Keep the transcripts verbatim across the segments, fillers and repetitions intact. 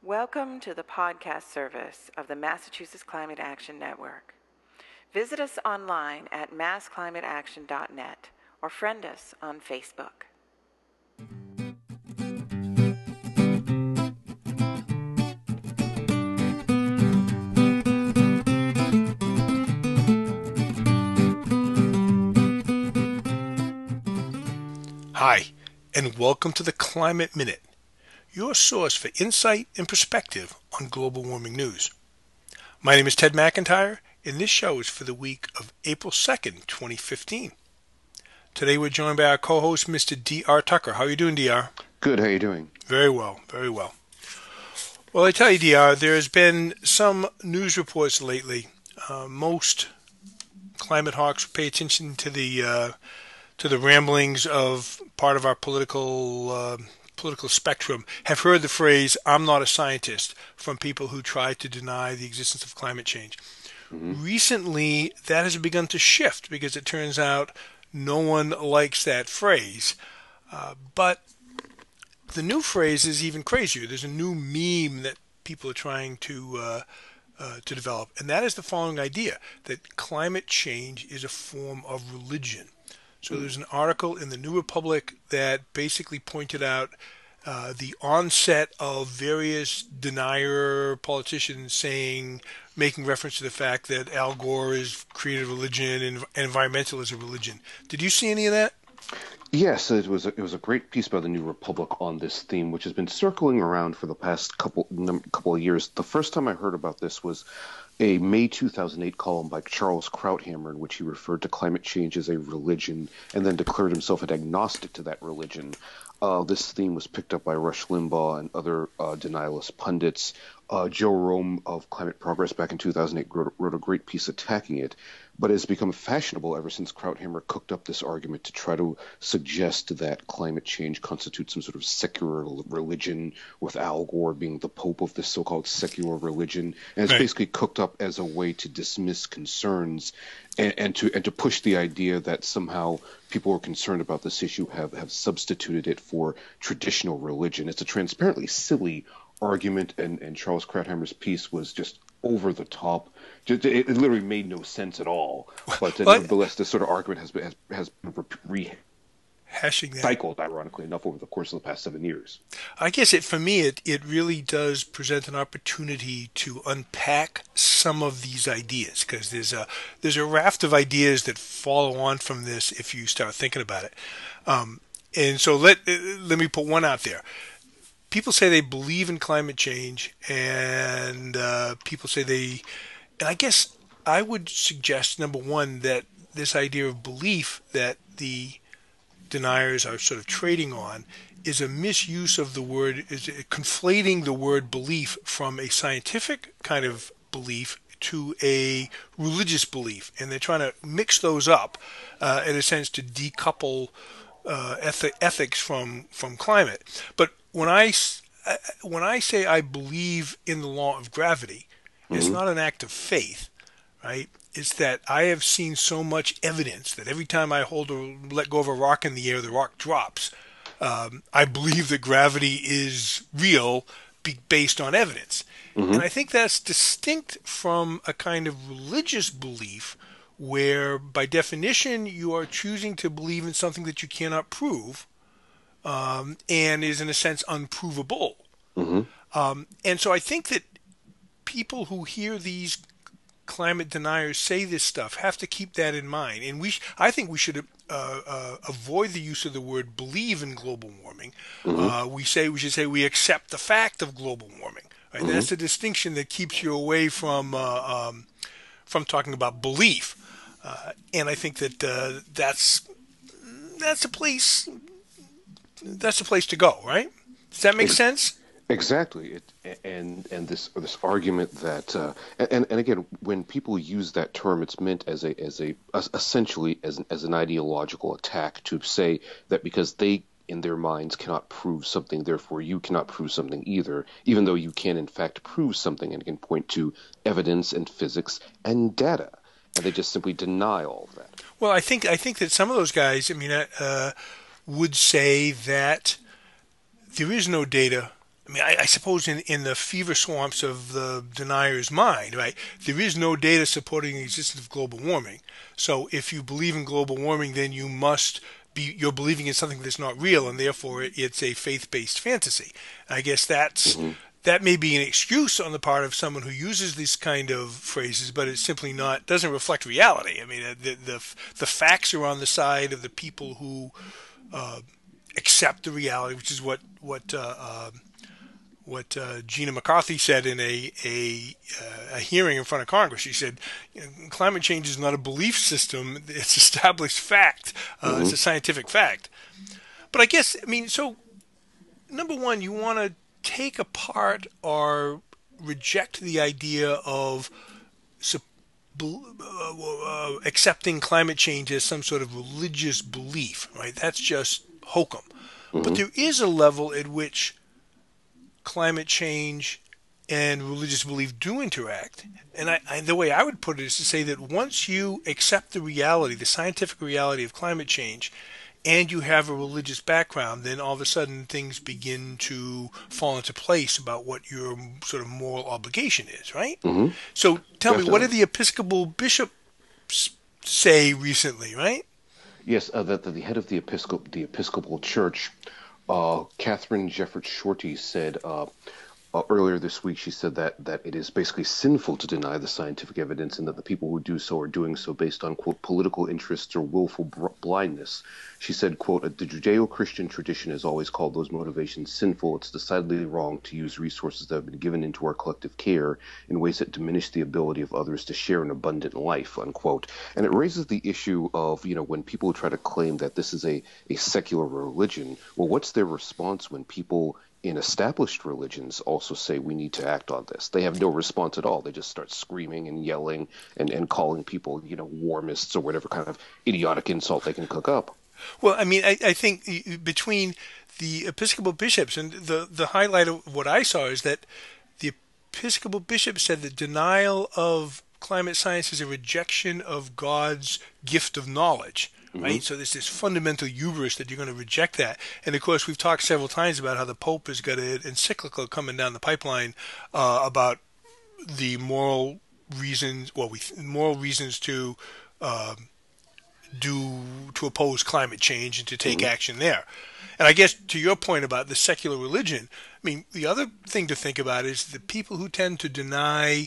Welcome to the podcast service of the Massachusetts Climate Action Network. Visit us online at mass climate action dot net or friend us on Facebook. Hi, and welcome to the Climate Minute, your source for insight and perspective on global warming news. My name is Ted McIntyre, and this show is for the week of April second, twenty fifteen. Today we're joined by our co-host, Mister D R Tucker. How are you doing, D R? Good. How are you doing? Very well, very well. Well, I tell you, D R, there has been some news reports lately. Uh, most climate hawks pay attention to the uh, to the ramblings of part of our political uh, political spectrum have heard the phrase, "I'm not a scientist," from people who try to deny the existence of climate change. Mm-hmm. Recently, that has begun to shift because it turns out no one likes that phrase. Uh, but the new phrase is even crazier. There's a new meme that people are trying to uh, uh, to develop, and that is the following idea, that climate change is a form of religion. So there's an article in the New Republic that basically pointed out uh, the onset of various denier politicians saying, making reference to the fact that Al Gore has created a religion and environmental is a religion. Did you see any of that? Yes, it was a, it was a great piece by the New Republic on this theme, which has been circling around for the past couple couple of years. The first time I heard about this was a May two thousand eight column by Charles Krauthammer, in which he referred to climate change as a religion and then declared himself an agnostic to that religion. Uh, this theme was picked up by Rush Limbaugh and other uh, denialist pundits. Uh, Joe Rome of Climate Progress back in two thousand eight wrote, wrote a great piece attacking it, but it's become fashionable ever since Krauthammer cooked up this argument to try to suggest that climate change constitutes some sort of secular religion, with Al Gore being the pope of this so-called secular religion, and it's right. basically cooked up as a way to dismiss concerns and, and to and to push the idea that somehow people who are concerned about this issue have, have substituted it for traditional religion. It's a transparently silly argument, and, and Charles Krauthammer's piece was just over the top. Just, it, it literally made no sense at all. But uh, nevertheless, this sort of argument has been has, has been rehashing that, cycled, ironically enough, over the course of the past seven years. I guess it for me, it, it really does present an opportunity to unpack some of these ideas, because there's a there's a raft of ideas that follow on from this if you start thinking about it. Um, and so let let me put one out there. People say they believe in climate change, and uh, people say they, and I guess I would suggest, number one, that this idea of belief that the deniers are sort of trading on is a misuse of the word, is conflating the word belief from a scientific kind of belief to a religious belief, and they're trying to mix those up uh, in a sense to decouple uh, eth- ethics from, from climate. But When I, when I say I believe in the law of gravity, mm-hmm. it's not an act of faith, right? It's that I have seen so much evidence that every time I hold or let go of a rock in the air, the rock drops. Um, I believe that gravity is real be- based on evidence. Mm-hmm. And I think that's distinct from a kind of religious belief where, by definition, you are choosing to believe in something that you cannot prove, Um, and is in a sense unprovable. Mm-hmm. Um, and so I think that people who hear these climate deniers say this stuff have to keep that in mind. And we, sh- I think we should uh, uh, avoid the use of the word believe in global warming. Mm-hmm. Uh, we say we should say we accept the fact of global warming. Right? Mm-hmm. That's a distinction that keeps you away from uh, um, from talking about belief. Uh, and I think that uh, that's that's a place. That's the place to go, right? Does that make sense? Exactly. It, and and this this argument that uh, and and again, when people use that term, it's meant as a as a essentially as an, as an ideological attack to say that because they in their minds cannot prove something, therefore you cannot prove something either, even though you can in fact prove something and can point to evidence and physics and data, and they just simply deny all of that. Well, I think I think that some of those guys, I mean, uh, would say that there is no data. I I mean, I, I suppose in, in the fever swamps of the denier's mind, right, there is no data supporting the existence of global warming. So if you believe in global warming, then you must be, you're believing in something that's not real, and therefore it, it's a faith-based fantasy. I guess that's, Mm-hmm. that may be an excuse on the part of someone who uses these kind of phrases, but it's simply not, doesn't reflect reality. I mean, the, the, the facts are on the side of the people who uh, accept the reality, which is what, what, uh, uh, what uh, Gina McCarthy said in a a, uh, a hearing in front of Congress. She said, you know, climate change is not a belief system; it's established fact. Uh, Mm-hmm. It's a scientific fact. But I guess, I mean, so number one, you want to take apart or reject the idea of uh, uh, accepting climate change as some sort of religious belief, right? That's just hokum. Mm-hmm. But there is a level at which climate change and religious belief do interact. And I, I, the way I would put it is to say that once you accept the reality, the scientific reality of climate change, and you have a religious background, then all of a sudden things begin to fall into place about what your sort of moral obligation is, right? Mm-hmm. So tell Definitely. me, what did the Episcopal bishops say recently, right? Yes, uh, that, that the head of the Episcopal, the Episcopal Church, uh, Catherine Jefferts Shorty, said uh, uh, earlier this week, she said that, that it is basically sinful to deny the scientific evidence, and that the people who do so are doing so based on, quote, political interests or willful br- blindness. She said, quote, the Judeo-Christian tradition has always called those motivations sinful. It's decidedly wrong to use resources that have been given into our collective care in ways that diminish the ability of others to share an abundant life, unquote. And it raises the issue of, you know, when people try to claim that this is a, a secular religion, well, what's their response when people in established religions also say we need to act on this? They have no response at all. They just start screaming and yelling and, and calling people, you know, warmists or whatever kind of idiotic insult they can cook up. Well, I mean, I, I think between the Episcopal bishops and the, the highlight of what I saw is that the Episcopal bishop said that denial of climate science is a rejection of God's gift of knowledge. Right, mm-hmm. So there's this fundamental hubris that you're going to reject that, and of course we've talked several times about how the Pope has got an encyclical coming down the pipeline uh, about the moral reasons, well, we moral reasons to uh, do to oppose climate change and to take mm-hmm. action there. And I guess to your point about the secular religion, I mean, the other thing to think about is the people who tend to deny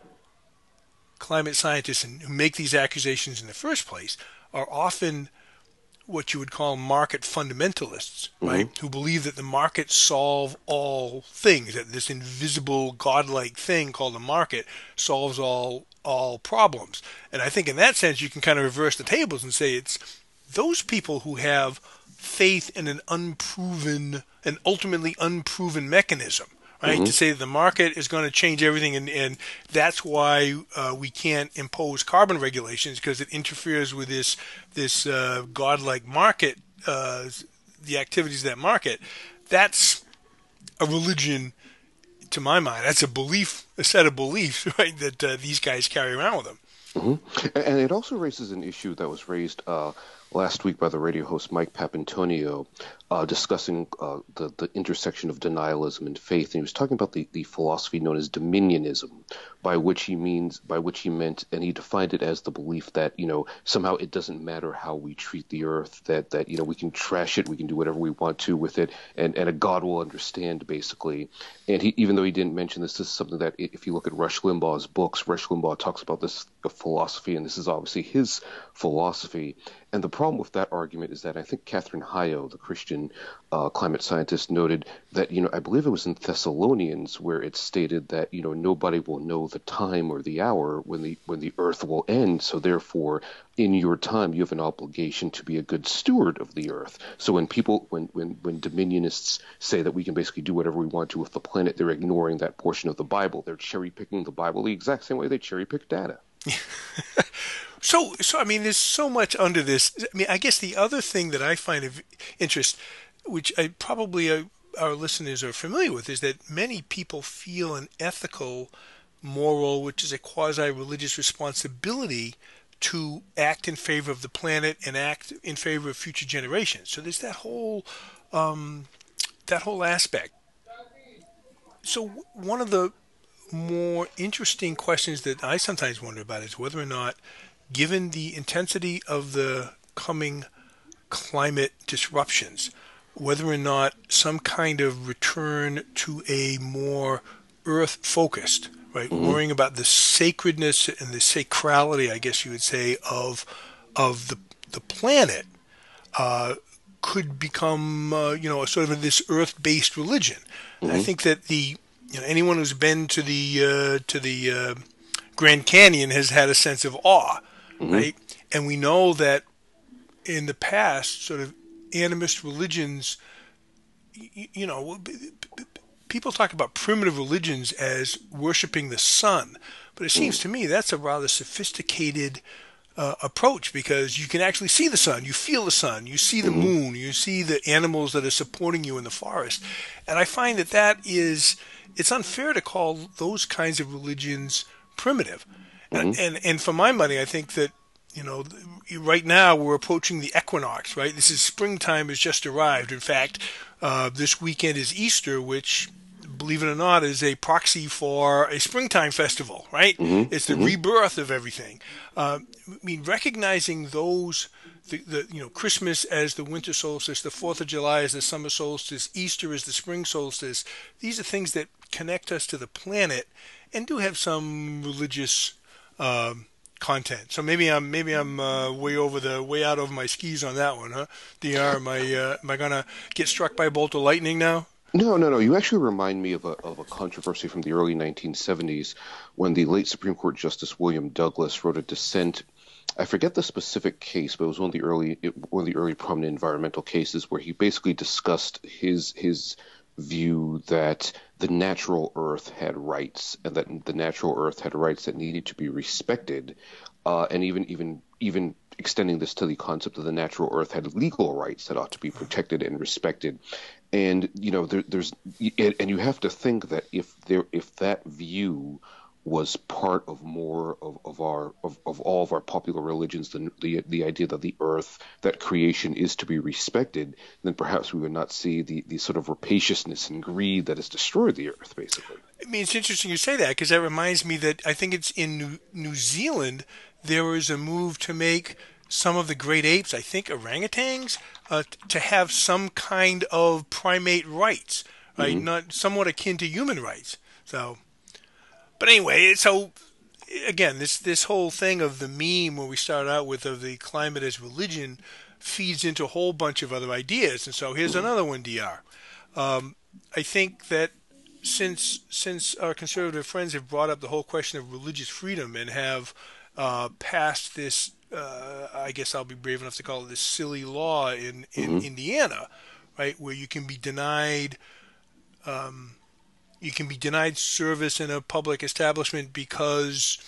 climate scientists and who make these accusations in the first place are often what you would call market fundamentalists, right? Mm-hmm. Who believe that the market solve all things, that this invisible godlike thing called the market solves all all problems. And I think in that sense you can kind of reverse the tables and say it's those people who have faith in an unproven, an ultimately unproven mechanism, right? Mm-hmm. To say that the market is going to change everything, and, and that's why uh, we can't impose carbon regulations because it interferes with this this uh, godlike market, uh, the activities of that market. That's a religion, to my mind. That's a belief, a set of beliefs, right? That uh, these guys carry around with them. Mm-hmm. And it also raises an issue that was raised uh, last week by the radio host Mike Papantonio, uh, discussing uh, the, the intersection of denialism and faith. And he was talking about the, the philosophy known as dominionism, by which he means, by which he meant, and he defined it as the belief that, you know, somehow it doesn't matter how we treat the earth, that, that, you know, we can trash it, we can do whatever we want to with it, and, and a God will understand, basically. And he, even though he didn't mention this, this is something that if you look at Rush Limbaugh's books, Rush Limbaugh talks about this philosophy, and this is obviously his philosophy. And the problem with that argument is that I think Catherine Hayao, the Christian uh, climate scientist, noted that, you know, I believe it was in Thessalonians where it stated that, you know, nobody will know the time or the hour when the when the earth will end. So therefore, in your time, you have an obligation to be a good steward of the earth. So when people, when when when dominionists say that we can basically do whatever we want to with the planet, they're ignoring that portion of the Bible. They're cherry picking the Bible the exact same way they cherry pick data. So, so I mean, there's so much under this. I mean, I guess the other thing that I find of interest, which I probably uh, our listeners are familiar with, is that many people feel an ethical, moral, which is a quasi-religious responsibility to act in favor of the planet and act in favor of future generations. So there's that whole um, that whole aspect. so one of the more interesting questions that I sometimes wonder about is whether or not, given the intensity of the coming climate disruptions, whether or not some kind of return to a more earth-focused, right, Mm-hmm. worrying about the sacredness and the sacrality, I guess you would say, of of the the planet, uh, could become, uh, you know, a sort of this earth-based religion. And I Mm-hmm. think that the, you know, anyone who's been to the uh, to the uh, Grand Canyon has had a sense of awe, Mm-hmm. right? And we know that in the past, sort of animist religions, you, you know, people talk about primitive religions as worshiping the sun, but it seems to me that's a rather sophisticated uh, approach, because you can actually see the sun, you feel the sun, you see the Mm-hmm. moon, you see the animals that are supporting you in the forest. And I find that that is, it's unfair to call those kinds of religions primitive. And, Mm-hmm. and, and for my money, I think that, you know, right now we're approaching the equinox, right? This is springtime has just arrived. In fact, uh, this weekend is Easter, which, believe it or not, is a proxy for a springtime festival, right? Mm-hmm. It's the Mm-hmm. rebirth of everything. Uh, I mean, recognizing those, the, the you know, Christmas as the winter solstice, the Fourth of July as the summer solstice, Easter as the spring solstice. These are things that connect us to the planet and do have some religious um, content. So maybe I'm maybe I'm uh, way over the way out over my skis on that one, huh? D R, am I uh, am I gonna get struck by a bolt of lightning now? No, no, no. You actually remind me of a of a controversy from the early nineteen seventies when the late Supreme Court Justice William Douglas wrote a dissent. I forget the specific case, but it was one of the early one of the early prominent environmental cases where he basically discussed his his view that the natural earth had rights, and that the natural earth had rights that needed to be respected, uh, and even even even extending this to the concept of the natural earth had legal rights that ought to be protected and respected. And you know, there, there's and you have to think that if there if that view was part of more of, of our of, of all of our popular religions, the, the the idea that the earth, that creation is to be respected, then perhaps we would not see the, the sort of rapaciousness and greed that has destroyed the earth, basically. I mean, it's interesting you say that, because that reminds me that I think it's in New, New Zealand there was a move to make some of the great apes, I think orangutans, uh, t- to have some kind of primate rights, right? Hmm. Not somewhat akin to human rights. So, but anyway, so again, this this whole thing of the meme where we start out with of the climate as religion feeds into a whole bunch of other ideas. And so here's another one, D R. Um, I think that since since our conservative friends have brought up the whole question of religious freedom and have uh, passed this, uh, I guess I'll be brave enough to call it this silly law in, in Hmm. Indiana, right, where you can be denied um, you can be denied service in a public establishment because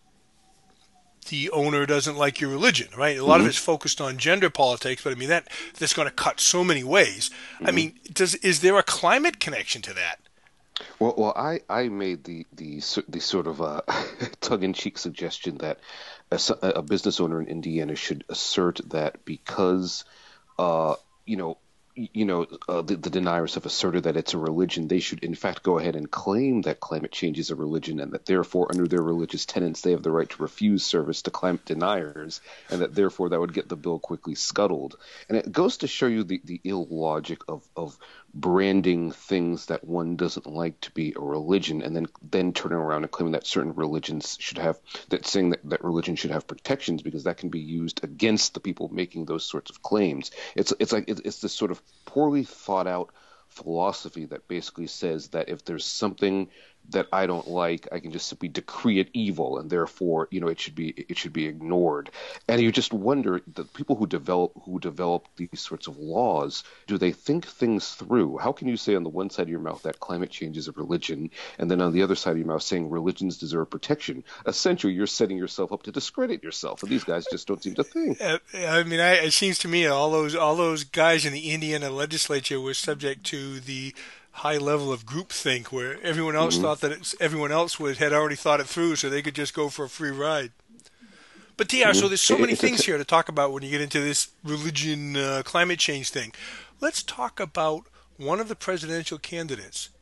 the owner doesn't like your religion, right? A lot of Hmm. it's focused on gender politics, but I mean that that's going to cut so many ways. I Hmm. mean, does is there a climate connection to that? Well, well, I, I made the the s- the sort of uh, tongue-in-cheek suggestion that a, s- a business owner in Indiana should assert that because, uh, you know, y- you know, uh, the, the deniers have asserted that it's a religion, they should in fact go ahead and claim that climate change is a religion, and that therefore, under their religious tenets, they have the right to refuse service to climate deniers, and that therefore that would get the bill quickly scuttled. And it goes to show you the, the ill logic of of branding things that one doesn't like to be a religion, and then then turning around and claiming that certain religions should have that saying that, that religion should have protections, because that can be used against the people making those sorts of claims. It's it's like it's, it's this sort of poorly thought out philosophy that basically says that if there's something that I don't like, I can just simply decree it evil, and therefore, you know, it should be it should be ignored. And you just wonder, the people who develop who develop these sorts of laws, do they think things through? How can you say on the one side of your mouth that climate change is a religion, and then on the other side of your mouth saying religions deserve protection? Essentially, you're setting yourself up to discredit yourself, and these guys just don't seem to think. Uh, I mean, I, it seems to me all those all those guys in the Indiana legislature were subject to the high level of groupthink, where everyone else Hmm. thought that it's, everyone else would had already thought it through, so they could just go for a free ride. But T R, Hmm. so there's so It, many it's a things t- here to talk about when you get into this religion, uh, climate change thing. Let's talk about one of the presidential candidates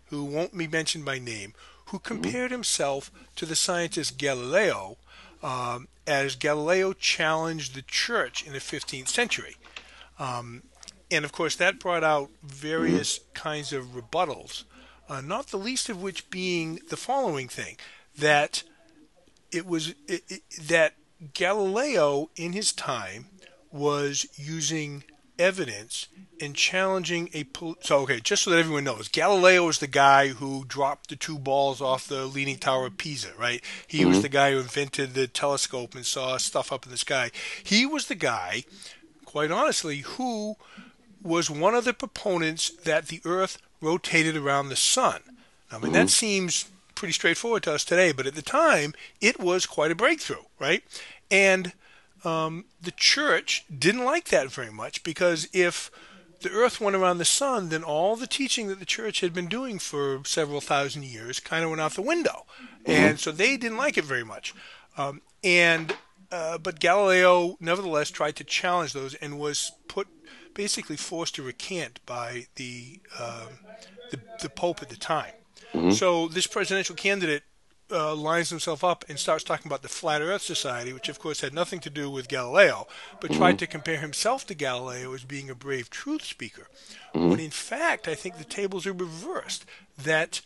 who won't be mentioned by name, who compared himself to the scientist Galileo um, as Galileo challenged the church in the fifteenth century. Um, and of course, that brought out various kinds of rebuttals, uh, not the least of which being the following thing, that it was it, it, that Galileo in his time was using evidence and challenging a pol- so okay just so that everyone knows, Galileo is the guy who dropped the two balls off the Leaning Tower of Pisa, right? He mm-hmm. was the guy who invented the telescope and saw stuff up in the sky. He was the guy, quite honestly, who was one of the proponents that the earth rotated around the sun. I mean, mm-hmm. that seems pretty straightforward to us today, but at the time it was quite a breakthrough, right? And Um, the church didn't like that very much, because if the earth went around the sun, then all the teaching that the church had been doing for several thousand years kind of went out the window. Mm-hmm. And so they didn't like it very much. Um, and uh, but Galileo nevertheless tried to challenge those and was put basically forced to recant by the uh, the, the Pope at the time. Mm-hmm. So this presidential candidate Uh, lines himself up and starts talking about the Flat Earth Society, which of course had nothing to do with Galileo, but mm-hmm. tried to compare himself to Galileo as being a brave truth speaker. Mm-hmm. When in fact, I think the tables are reversed, that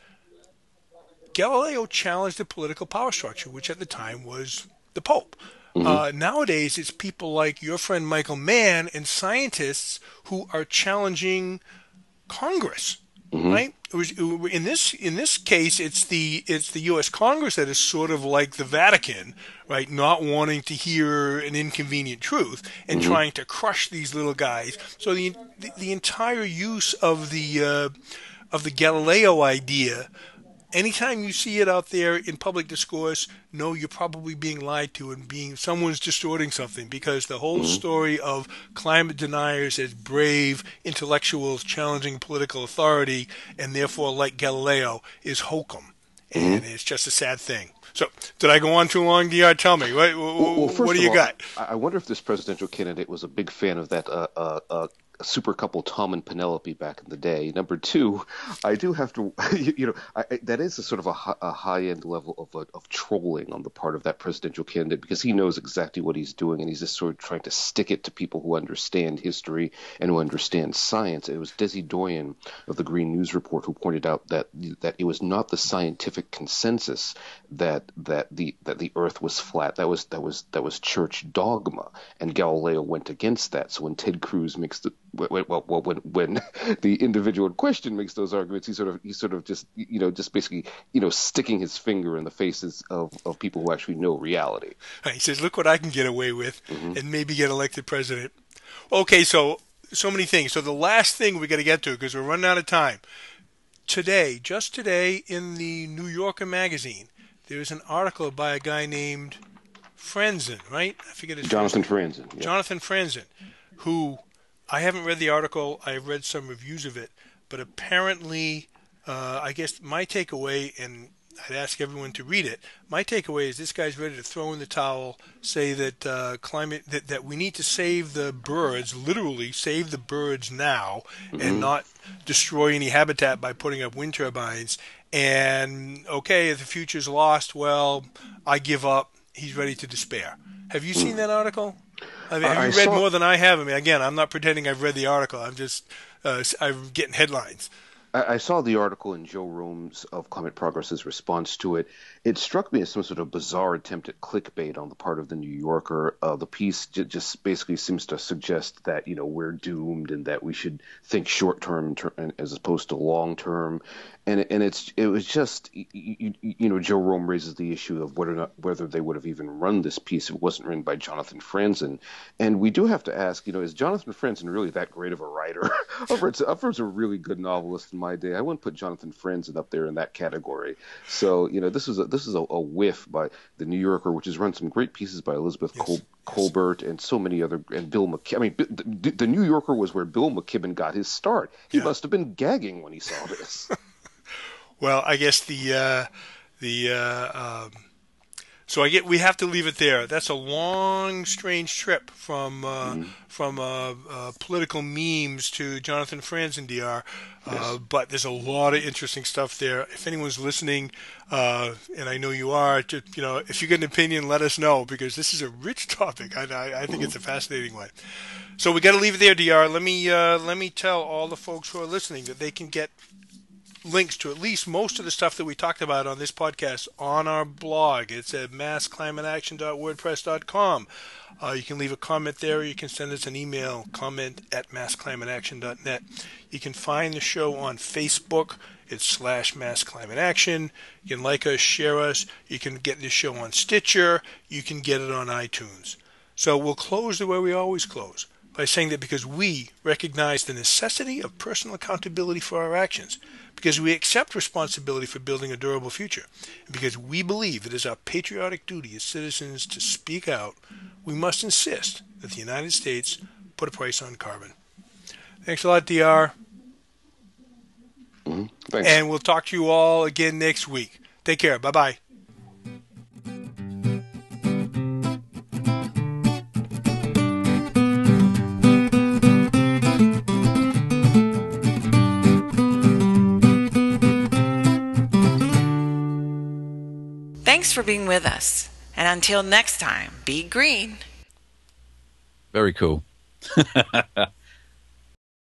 Galileo challenged the political power structure, which at the time was the Pope. Mm-hmm. Uh, nowadays, it's people like your friend Michael Mann and scientists who are challenging Congress. Mm-hmm. Right? It was, in this in this case, it's the it's the U S Congress that is sort of like the Vatican, right? Not wanting to hear an inconvenient truth and mm-hmm. trying to crush these little guys. So the the, the entire use of the uh, of the Galileo idea, anytime you see it out there in public discourse, know you're probably being lied to and being someone's distorting something, because the whole mm-hmm. story of climate deniers as brave intellectuals challenging political authority and therefore like Galileo is hokum, mm-hmm. and it's just a sad thing. So, did I go on too long, D R? Tell me, what, well, well, what do you all, got? I wonder if this presidential candidate was a big fan of that uh, uh, uh, super couple Tom and Penelope back in the day. Number two, I do have to, you, you know, I, I, that is a sort of a, a high-end level of uh, of trolling on the part of that presidential candidate, because he knows exactly what he's doing, and he's just sort of trying to stick it to people who understand history and who understand science. It was Desi Doyen of the Green News Report who pointed out that that it was not the scientific consensus that that the that the Earth was flat. That was that was that was church dogma, and Galileo went against that. So when Ted Cruz makes the Well, well, when when the individual in question makes those arguments, he sort of he sort of just you know just basically you know sticking his finger in the faces of, of people who actually know reality. He says, "Look what I can get away with, mm-hmm. and maybe get elected president." Okay, so so many things. So the last thing we got to get to, because we're running out of time. Today, just today, in the New Yorker magazine, there's an article by a guy named Franzen, right? I forget his Jonathan first name. Franzen. Yeah. Jonathan Franzen, who. I haven't read the article. I've read some reviews of it, but apparently, uh, I guess my takeaway, and I'd ask everyone to read it. My takeaway is this guy's ready to throw in the towel, say that uh, climate that, that we need to save the birds, literally save the birds now, mm-hmm. and not destroy any habitat by putting up wind turbines. And okay, if the future's lost, well, I give up. He's ready to despair. Have you seen that article? I mean, have you I read saw, more than I have? I mean, again, I'm not pretending I've read the article. I'm just, uh, I'm getting headlines. I, I saw the article in Joe Rome's of Climate Progress's response to it. It struck me as some sort of bizarre attempt at clickbait on the part of the New Yorker. Uh, the piece j- just basically seems to suggest that, you know, we're doomed and that we should think short term ter- as opposed to long term. And and it's it was just you, you, you know Joe Rome raises the issue of whether or not whether they would have even run this piece if it wasn't written by Jonathan Franzen, and we do have to ask, you know, is Jonathan Franzen really that great of a writer? Upford's, Upford's a really good novelist in my day. I wouldn't put Jonathan Franzen up there in that category. So you know this is a, this is a, a whiff by the New Yorker, which has run some great pieces by Elizabeth yes. Col- Colbert and so many other and Bill McKibben. I mean, the, the New Yorker was where Bill McKibben got his start. He yeah. must have been gagging when he saw this. Well, I guess the uh, the uh, um, So I get we have to leave it there. That's a long, strange trip from uh, mm-hmm. from uh, uh, political memes to Jonathan Franzen, D R. Uh, yes. But there's a lot of interesting stuff there. If anyone's listening, uh, and I know you are, just, you know, if you get an opinion, let us know, because this is a rich topic. I, I, I think mm-hmm. it's a fascinating one. So we got to leave it there, D R. Let me uh, let me tell all the folks who are listening that they can get links to at least most of the stuff that we talked about on this podcast on our blog. It's at mass climate action dot wordpress dot com. Uh, you can leave a comment there, or you can send us an email, comment at mass climate action dot net. You can find the show on Facebook. It's slash Mass Climate Action. You can like us, share us. You can get the show on Stitcher. You can get it on iTunes. So we'll close the way we always close, by saying that because we recognize the necessity of personal accountability for our actions, because we accept responsibility for building a durable future, and because we believe it is our patriotic duty as citizens to speak out, we must insist that the United States put a price on carbon. Thanks a lot, D R. Mm-hmm. Thanks. And we'll talk to you all again next week. Take care. Bye-bye. Thanks for being with us. And until next time, be green. Very cool.